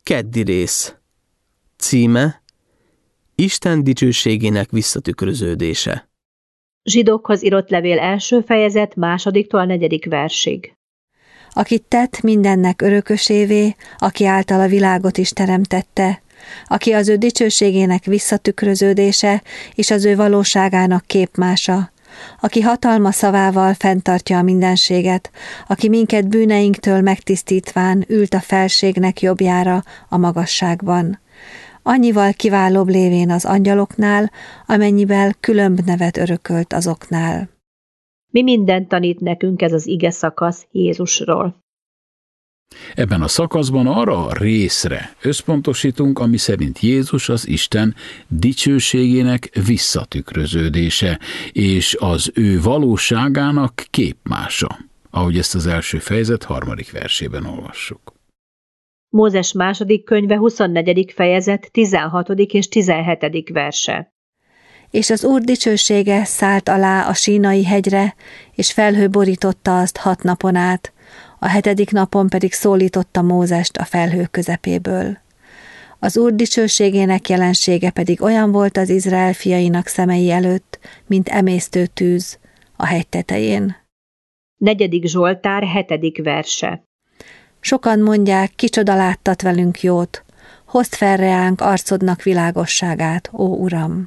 Keddi rész. Címe: Isten dicsőségének visszatükröződése. Zsidókhoz írott levél első fejezet 2-tól 4. versig. Akit tett mindennek örökösévé, aki által a világot is teremtette, aki az ő dicsőségének visszatükröződése és az ő valóságának képmása, aki hatalma szavával fenntartja a mindenséget, aki minket bűneinktől megtisztítván ült a felségnek jobbjára a magasságban. Annyival kiválóbb lévén az angyaloknál, amennyivel különb nevet örökölt azoknál. Mi mindent tanít nekünk ez az ige szakasz Jézusról. Ebben a szakaszban arra a részre összpontosítunk, ami szerint Jézus az Isten dicsőségének visszatükröződése, és az ő valóságának képmása, ahogy ezt az első fejezet 3. versében olvassuk. Mózes 2. könyve 24. fejezet 16. és 17. verse. És az Úr dicsősége szállt alá a Sínai hegyre, és felhő borította azt 6 napon át, a 7. napon pedig szólította Mózest a felhő közepéből. Az Úr dicsőségének jelensége pedig olyan volt az Izrael fiainak szemei előtt, mint emésztő tűz a hegy tetején. 4. Zsoltár 7. verse. Sokan mondják, kicsoda láttat velünk jót, hozd fel reánk arcodnak világosságát, ó Uram!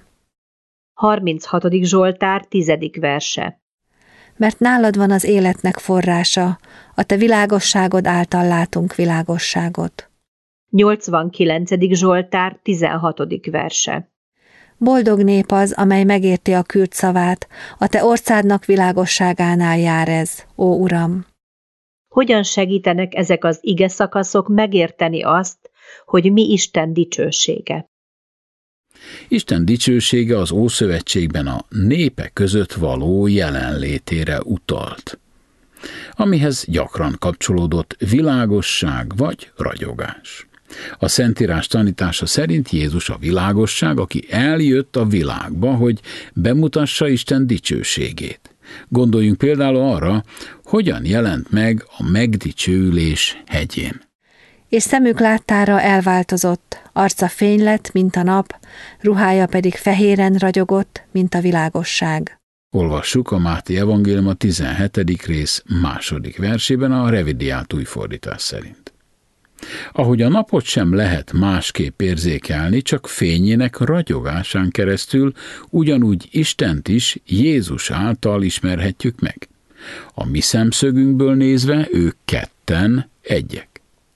36. Zsoltár 10. verse. Mert nálad van az életnek forrása, a te világosságod által látunk világosságot. 89. Zsoltár 16. verse. Boldog nép az, amely megérti a kürt szavát, a te orszádnak világosságánál jár ez, ó Uram! Hogyan segítenek ezek az ige szakaszok megérteni azt, hogy mi Isten dicsősége? Isten dicsősége az Ószövetségben a népek között való jelenlétére utalt, amihez gyakran kapcsolódott világosság vagy ragyogás. A Szentírás tanítása szerint Jézus a világosság, aki eljött a világba, hogy bemutassa Isten dicsőségét. Gondoljunk például arra, hogyan jelent meg a megdicsőülés hegyén. És szemük láttára elváltozott, arca fény lett, mint a nap, ruhája pedig fehéren ragyogott, mint a világosság. Olvassuk a Máté evangélium a 17. rész 2. versében a revidiált újfordítás szerint. Ahogy a napot sem lehet másképp érzékelni, csak fényének ragyogásán keresztül, ugyanúgy Istent is Jézus által ismerhetjük meg. A mi szemszögünkből nézve ők ketten egyek.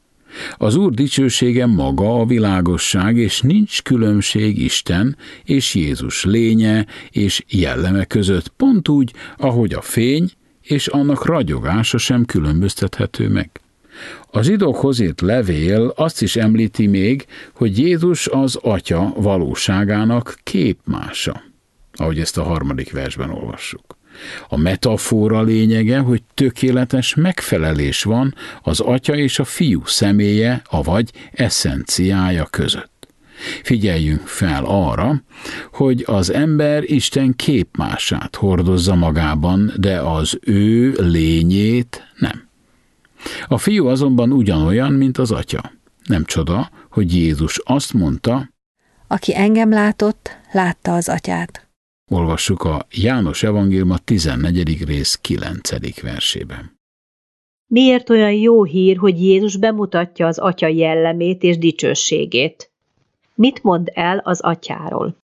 Az Úr dicsősége maga a világosság, és nincs különbség Isten és Jézus lénye és jelleme között, pont úgy, ahogy a fény és annak ragyogása sem különböztethető meg. A zsidókhoz írt levél azt is említi még, hogy Jézus az Atya valóságának képmása, ahogy ezt a 3. versben olvassuk. A metafora lényege, hogy tökéletes megfelelés van az Atya és a Fiú személye, avagy eszenciája között. Figyeljünk fel arra, hogy az ember Isten képmását hordozza magában, de az ő lényét nem. A Fiú azonban ugyanolyan, mint az Atya. Nem csoda, hogy Jézus azt mondta, aki engem látott, látta az Atyát. Olvassuk a János evangélium a 14. rész 9. versében. Miért olyan jó hír, hogy Jézus bemutatja az Atya jellemét és dicsőségét? Mit mond el az Atyáról?